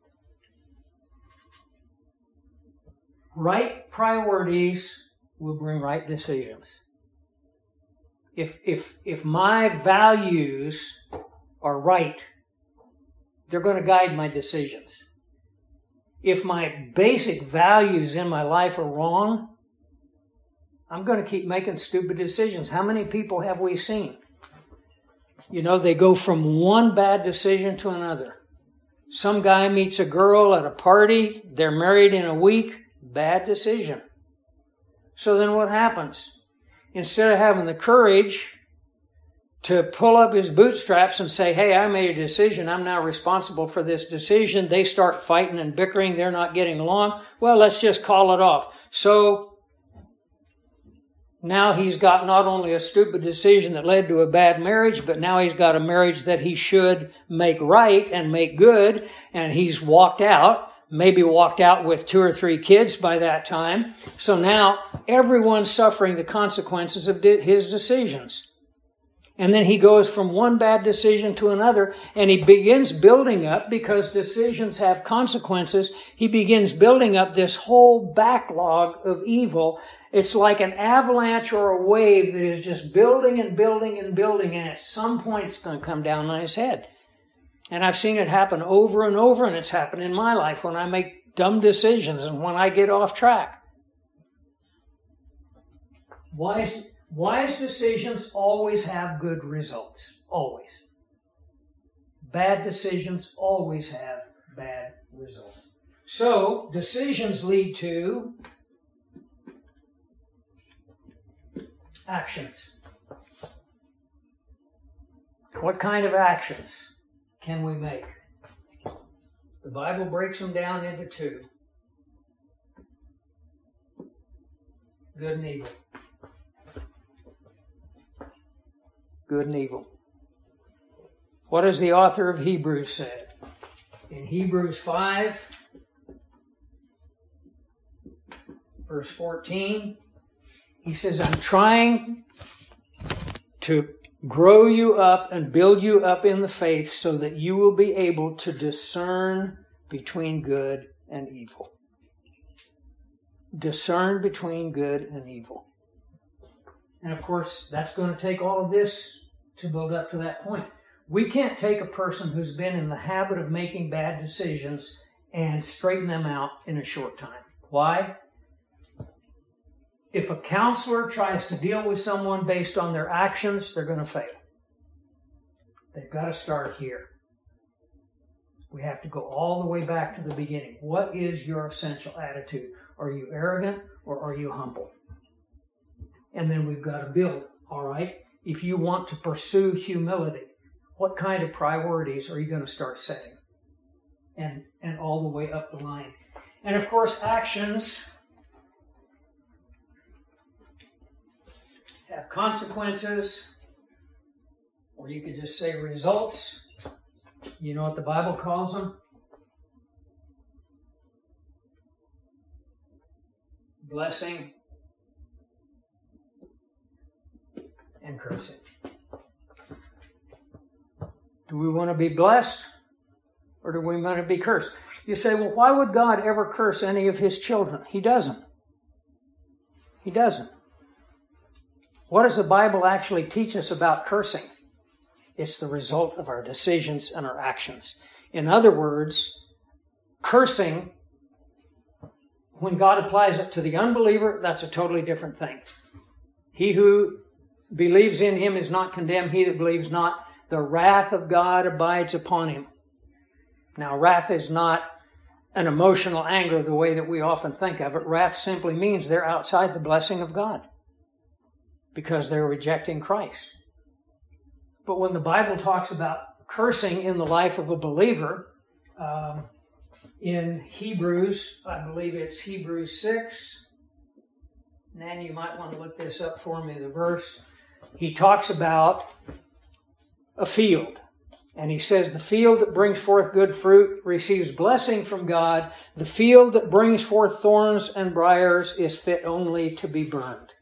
Right priorities will bring right decisions. If, if, if my values are right, they're going to guide my decisions. If my basic values in my life are wrong, I'm going to keep making stupid decisions. How many people have we seen? You know, they go from one bad decision to another. Some guy meets a girl at a party. They're married in a week. Bad decision. So then what happens? Instead of having the courage to pull up his bootstraps and say, hey, I made a decision. I'm now responsible for this decision. They start fighting and bickering. They're not getting along. Well, let's just call it off. So now he's got not only a stupid decision that led to a bad marriage, but now he's got a marriage that he should make right and make good, and he's walked out, maybe walked out with two or three kids by that time. So now everyone's suffering the consequences of his decisions. And then he goes from one bad decision to another, and he begins building up, because decisions have consequences, he begins building up this whole backlog of evil. It's like an avalanche or a wave that is just building and building and building, and at some point it's going to come down on his head. And I've seen it happen over and over, and it's happened in my life when I make dumb decisions and when I get off track. Wise Wise decisions always have good results. Always. Bad decisions always have bad results. So, decisions lead to Actions. What kind of actions can we make? The Bible breaks them down into two. Good and evil. Good and evil. What does the author of Hebrews say? In Hebrews five, verse fourteen, he says, I'm trying to grow you up and build you up in the faith so that you will be able to discern between good and evil. Discern between good and evil. And of course, that's going to take all of this to build up to that point. We can't take a person who's been in the habit of making bad decisions and straighten them out in a short time. Why? If a counselor tries to deal with someone based on their actions, they're going to fail. They've got to start here. We have to go all the way back to the beginning. What is your essential attitude? Are you arrogant or are you humble? And then we've got to build, all right? If you want to pursue humility, what kind of priorities are you going to start setting? And, and all the way up the line. And of course, actions have consequences, or you could just say results. You know what the Bible calls them? Blessing and cursing. Do we want to be blessed or do we want to be cursed? You say, well, why would God ever curse any of His children? He doesn't. He doesn't. What does the Bible actually teach us about cursing? It's the result of our decisions and our actions. In other words, cursing, when God applies it to the unbeliever, that's a totally different thing. He who believes in Him is not condemned. He that believes not, the wrath of God abides upon him. Now, wrath is not an emotional anger the way that we often think of it. Wrath simply means they're outside the blessing of God because they're rejecting Christ. But when the Bible talks about cursing in the life of a believer, um, in Hebrews, I believe it's Hebrews six. Nanny, you might want to look this up for me, the verse. He talks about a field. And he says, the field that brings forth good fruit receives blessing from God. The field that brings forth thorns and briars is fit only to be burned.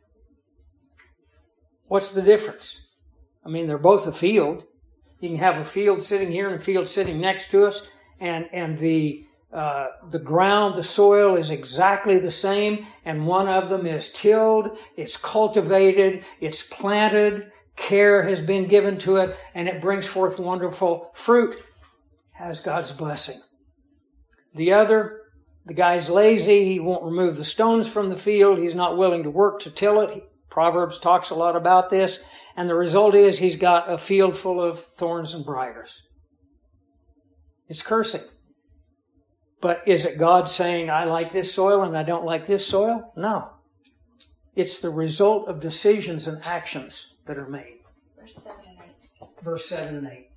What's the difference? I mean, they're both a field. You can have a field sitting here and a field sitting next to us, and, and the uh, the ground, the soil is exactly the same, and one of them is tilled, it's cultivated, it's planted, care has been given to it, and it brings forth wonderful fruit, has God's blessing. The other, the guy's lazy, he won't remove the stones from the field, he's not willing to work to till it. Proverbs talks a lot about this, and the result is he's got a field full of thorns and briars. It's cursing. But is it God saying, I like this soil and I don't like this soil? No. It's the result of decisions and actions that are made. Verse seven and eight. Verse seven and eight.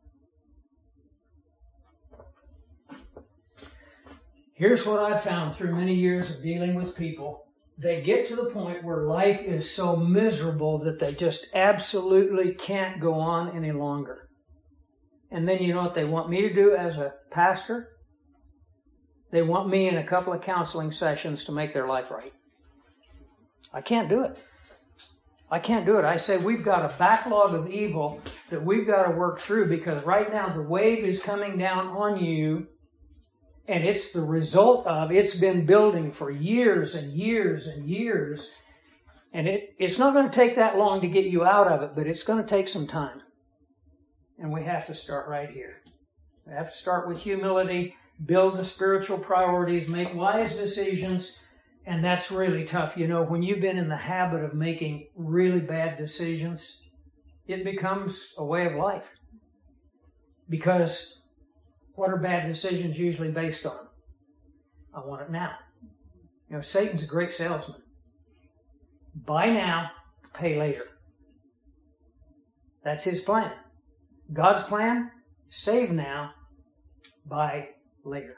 Here's what I've found through many years of dealing with people. They get to the point where life is so miserable that they just absolutely can't go on any longer. And then you know what they want me to do as a pastor? They want me in a couple of counseling sessions to make their life right. I can't do it. I can't do it. I say we've got a backlog of evil that we've got to work through because right now the wave is coming down on you and it's the result of, it's been building for years and years and years. And it, it's not going to take that long to get you out of it, but it's going to take some time. And we have to start right here. We have to start with humility, build the spiritual priorities, make wise decisions, and that's really tough. You know, when you've been in the habit of making really bad decisions, it becomes a way of life. Because what are bad decisions usually based on? I want it now. You know, Satan's a great salesman. Buy now, pay later. That's his plan. God's plan, save now, buy later.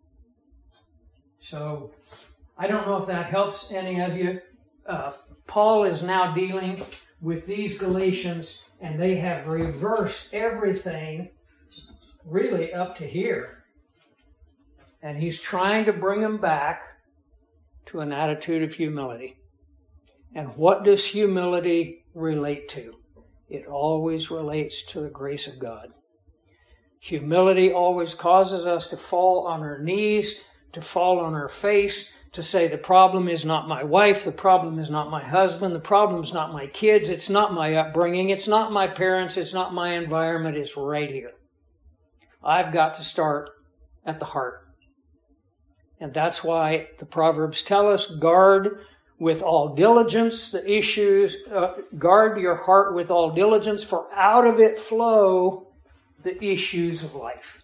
So, I don't know if that helps any of you. Uh, Paul is now dealing with these Galatians, and they have reversed everything really up to here. And he's trying to bring them back to an attitude of humility. And what does humility relate to? It always relates to the grace of God. Humility always causes us to fall on our knees, to fall on our face, to say the problem is not my wife, the problem is not my husband, the problem is not my kids, it's not my upbringing, it's not my parents, it's not my environment, it's right here. I've got to start at the heart. And that's why the Proverbs tell us, guard with all diligence the issues, uh, guard your heart with all diligence, for out of it flow the issues of life.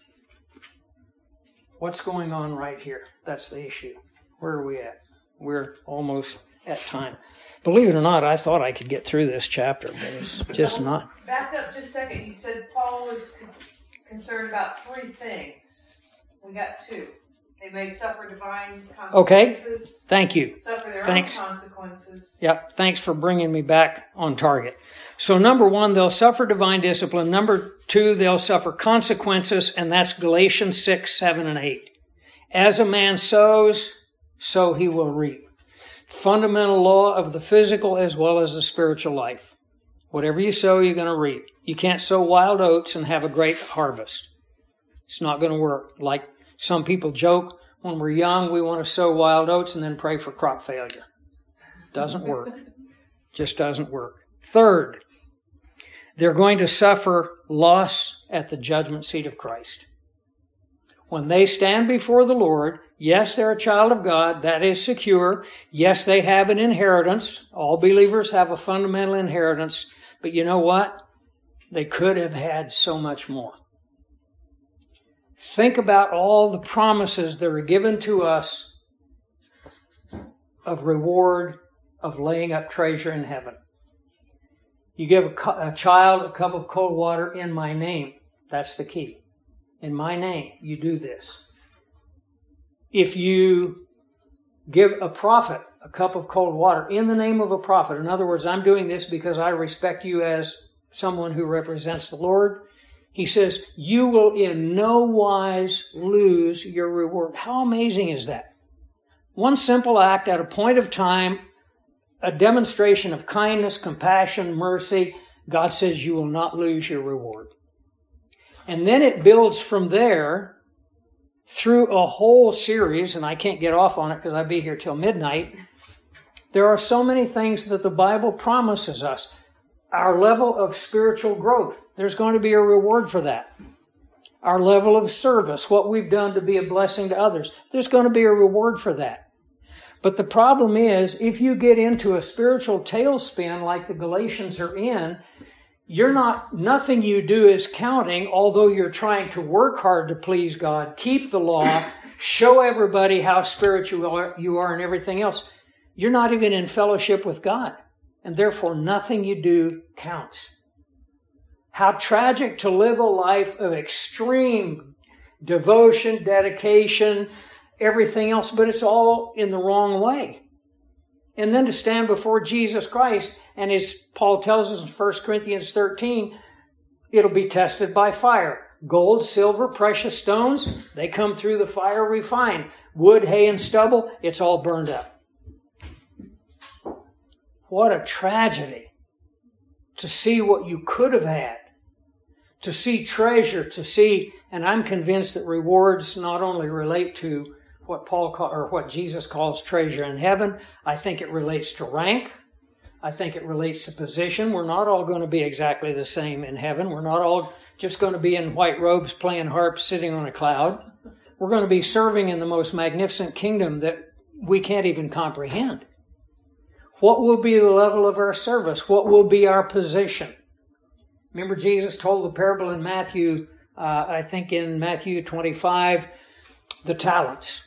What's going on right here? That's the issue. Where are we at? We're almost at time. Believe it or not, I thought I could get through this chapter, but it's just not. Back up just a second. You said Paul was con- concerned about three things. We got two. They may suffer divine consequences. Okay. Thank you. Suffer their Thanks. own consequences. Yep. Thanks for bringing me back on target. So number one, they'll suffer divine discipline. Number two, they'll suffer consequences, and that's Galatians six, seven, and eight. As a man sows, so he will reap. Fundamental law of the physical as well as the spiritual life. Whatever you sow, you're going to reap. You can't sow wild oats and have a great harvest. It's not going to work. Like some people joke, when we're young, we want to sow wild oats and then pray for crop failure. Doesn't work. Just doesn't work. Third, they're going to suffer loss at the judgment seat of Christ. When they stand before the Lord, yes, they're a child of God. That is secure. Yes, they have an inheritance. All believers have a fundamental inheritance. But you know what? They could have had so much more. Think about all the promises that are given to us of reward, of laying up treasure in heaven. You give a, a child a cup of cold water in my name. That's the key. In my name, you do this. If you give a prophet a cup of cold water in the name of a prophet, in other words, I'm doing this because I respect you as someone who represents the Lord, he says, you will in no wise lose your reward. How amazing is that? One simple act at a point of time, a demonstration of kindness, compassion, mercy, God says you will not lose your reward. And then it builds from there through a whole series, and I can't get off on it because I'd be here till midnight. There are so many things that the Bible promises us. Our level of spiritual growth, there's going to be a reward for that. Our level of service, what we've done to be a blessing to others, there's going to be a reward for that. But the problem is, if you get into a spiritual tailspin like the Galatians are in, you're not, nothing you do is counting, although you're trying to work hard to please God, keep the law, show everybody how spiritual you are and everything else. You're not even in fellowship with God. And therefore, nothing you do counts. How tragic to live a life of extreme devotion, dedication, everything else, but it's all in the wrong way. And then to stand before Jesus Christ, and as Paul tells us in First Corinthians thirteen, it'll be tested by fire. Gold, silver, precious stones, they come through the fire refined. Wood, hay, and stubble, it's all burned up. What a tragedy to see what you could have had, to see treasure, to see, and I'm convinced that rewards not only relate to what Paul call, or what Jesus calls treasure in heaven. I think it relates to rank. I think it relates to position. We're not all going to be exactly the same in heaven. We're not all just going to be in white robes playing harps sitting on a cloud. We're going to be serving in the most magnificent kingdom that we can't even comprehend. What will be the level of our service? What will be our position? Remember, Jesus told the parable in Matthew, uh, I think in Matthew twenty-five, the talents.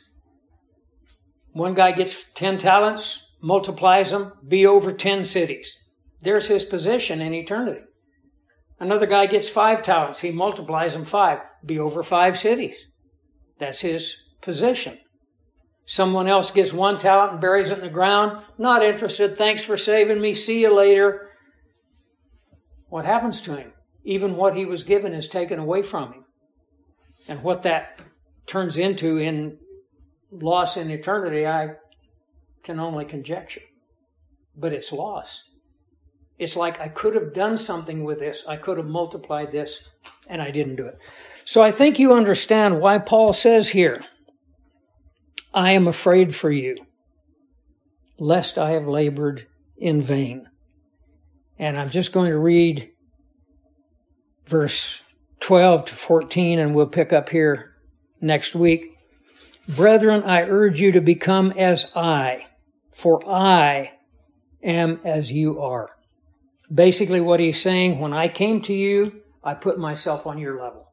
One guy gets ten talents, multiplies them, be over ten cities. There's his position in eternity. Another guy gets five talents. He multiplies them five. Be over five cities. That's his position. Someone else gets one talent and buries it in the ground. Not interested. Thanks for saving me. See you later. What happens to him? Even what he was given is taken away from him. And what that turns into in loss in eternity, I can only conjecture. But it's loss. It's like I could have done something with this. I could have multiplied this, and I didn't do it. So I think you understand why Paul says here, I am afraid for you, lest I have labored in vain. And I'm just going to read verse twelve to fourteen, and we'll pick up here next week. Brethren, I urge you to become as I, for I am as you are. Basically what he's saying, when I came to you, I put myself on your level.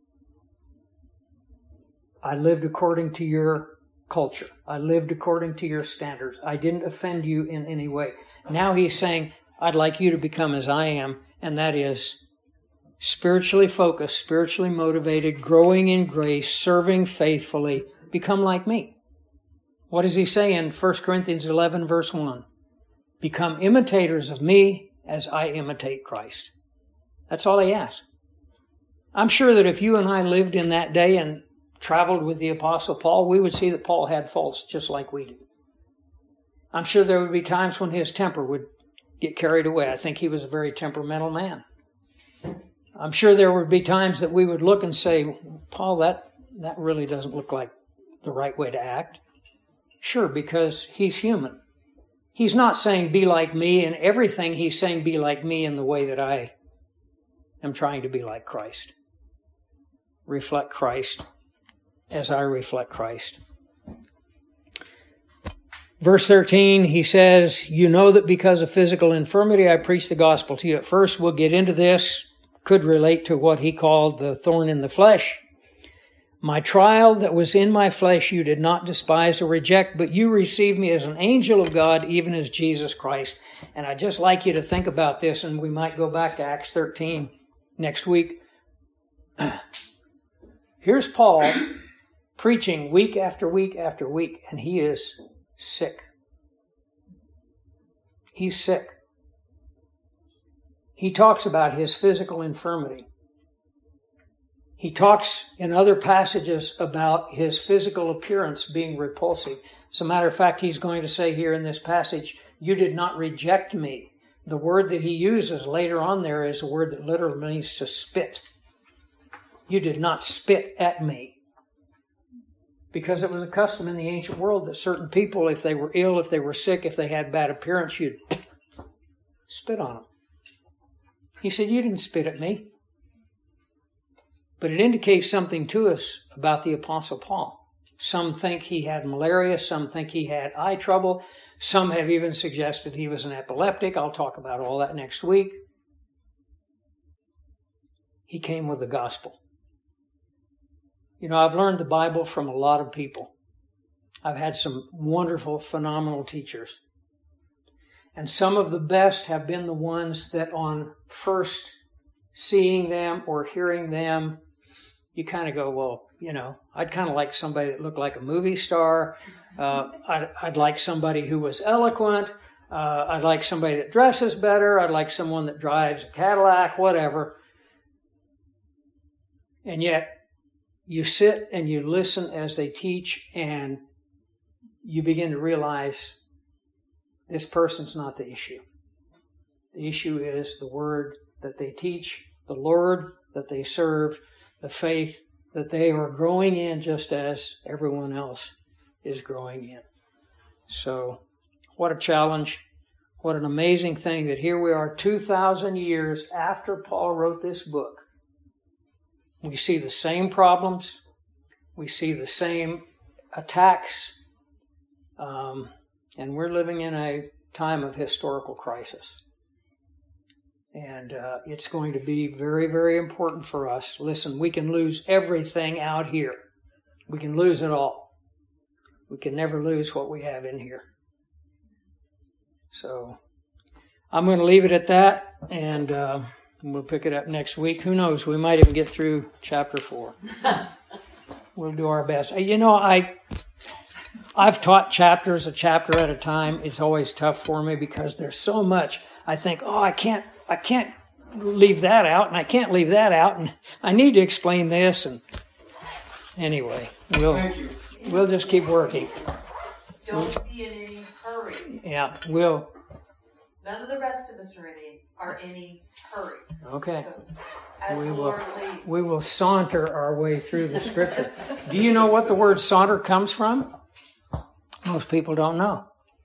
I lived according to your culture. I lived according to your standards. I didn't offend you in any way. Now he's saying, I'd like you to become as I am, and that is spiritually focused, spiritually motivated, growing in grace, serving faithfully, become like me. What does he say in First Corinthians eleven, verse one? Become imitators of me as I imitate Christ. That's all he asks. I'm sure that if you and I lived in that day and traveled with the Apostle Paul, we would see that Paul had faults just like we do. I'm sure there would be times when his temper would get carried away. I think he was a very temperamental man. I'm sure there would be times that we would look and say, Paul, that, that really doesn't look like the right way to act. Sure, because he's human. He's not saying be like me in everything. He's saying be like me in the way that I am trying to be like Christ. Reflect Christ as I reflect Christ. Verse thirteen, he says, you know that because of physical infirmity, I preach the gospel to you. At first, we'll get into this. Could relate to what he called the thorn in the flesh. My trial that was in my flesh you did not despise or reject, but you received me as an angel of God, even as Jesus Christ. And I'd just like you to think about this, and we might go back to Acts thirteen next week. Here's Paul preaching week after week after week, and he is sick. He's sick. He talks about his physical infirmity. He talks in other passages about his physical appearance being repulsive. As a matter of fact, he's going to say here in this passage, you did not reject me. The word that he uses later on there is a word that literally means to spit. You did not spit at me. Because it was a custom in the ancient world that certain people, if they were ill, if they were sick, if they had bad appearance, you'd spit on them. He said, you didn't spit at me. But it indicates something to us about the Apostle Paul. Some think he had malaria. Some think he had eye trouble. Some have even suggested he was an epileptic. I'll talk about all that next week. He came with the gospel. You know, I've learned the Bible from a lot of people. I've had some wonderful, phenomenal teachers. And some of the best have been the ones that on first seeing them or hearing them, you kind of go, well, you know, I'd kind of like somebody that looked like a movie star. Uh, I'd, I'd like somebody who was eloquent. Uh, I'd like somebody that dresses better. I'd like someone that drives a Cadillac, whatever. And yet, you sit and you listen as they teach, and you begin to realize this person's not the issue. The issue is the word that they teach, the Lord that they serve, the faith that they are growing in just as everyone else is growing in. So, what a challenge. What an amazing thing that here we are two thousand years after Paul wrote this book. We see the same problems. We see the same attacks. Um, and we're living in a time of historical crisis. And uh, it's going to be very, very important for us. Listen, we can lose everything out here. We can lose it all. We can never lose what we have in here. So, I'm going to leave it at that, and uh, we'll pick it up next week. Who knows? We might even get through chapter four. We'll do our best. You know, I, I've taught chapters, a chapter at a time. It's always tough for me because there's so much. I think, oh, I can't, I can't leave that out, and I can't leave that out, and I need to explain this. And anyway, we'll Thank you. we'll just keep working. Don't be in any hurry. Yeah, we'll. None of the rest of us are in any, are in any hurry. Okay. So, as We the will, Lord leads. we will saunter our way through the scripture. Do you know what the word saunter comes from? Most people don't know.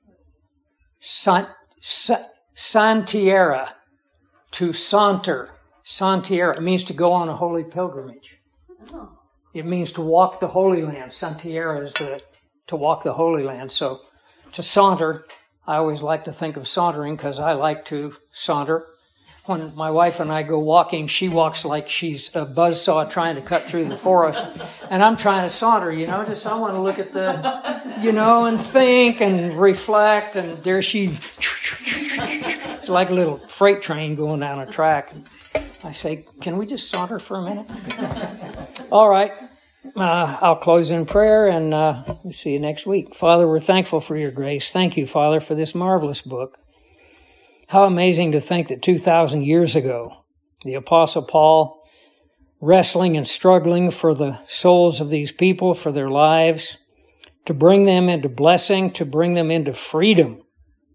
San, sa, santiera, to saunter. Santiera, it means to go on a holy pilgrimage. Oh. It means to walk the Holy Land. Santiera is the, to walk the Holy Land. So to saunter, I always like to think of sauntering because I like to saunter. When my wife and I go walking, she walks like she's a buzzsaw trying to cut through the forest. And I'm trying to saunter, you know, just I want to look at the, you know, and think and reflect. And there she, it's like a little freight train going down a track. I say, can we just saunter for a minute? All right. Uh, I'll close in prayer, and uh, we'll see you next week. Father, we're thankful for your grace. Thank you, Father, for this marvelous book. How amazing to think that two thousand years ago, the Apostle Paul, wrestling and struggling for the souls of these people, for their lives, to bring them into blessing, to bring them into freedom,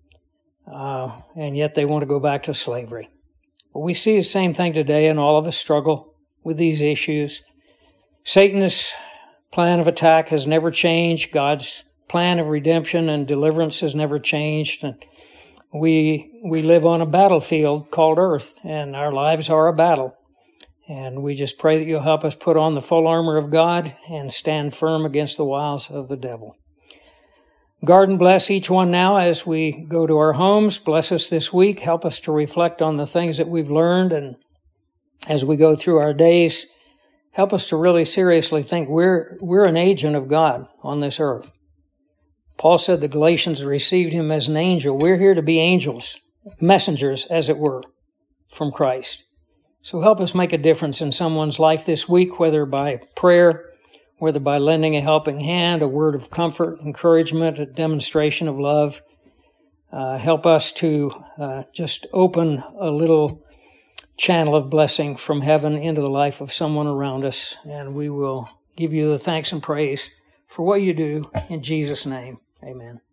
uh, and yet they want to go back to slavery. But we see the same thing today, and all of us struggle with these issues. Satan's plan of attack has never changed. God's plan of redemption and deliverance has never changed. And we we live on a battlefield called earth, and our lives are a battle. And we just pray that you'll help us put on the full armor of God and stand firm against the wiles of the devil. Guard and bless each one now as we go to our homes. Bless us this week. Help us to reflect on the things that we've learned, and as we go through our days, help us to really seriously think we're we're an agent of God on this earth. Paul said the Galatians received him as an angel. We're here to be angels, messengers, as it were, from Christ. So help us make a difference in someone's life this week, whether by prayer, whether by lending a helping hand, a word of comfort, encouragement, a demonstration of love. Uh, help us to uh, just open a little channel of blessing from heaven into the life of someone around us, and we will give you the thanks and praise for what you do in Jesus' name. Amen.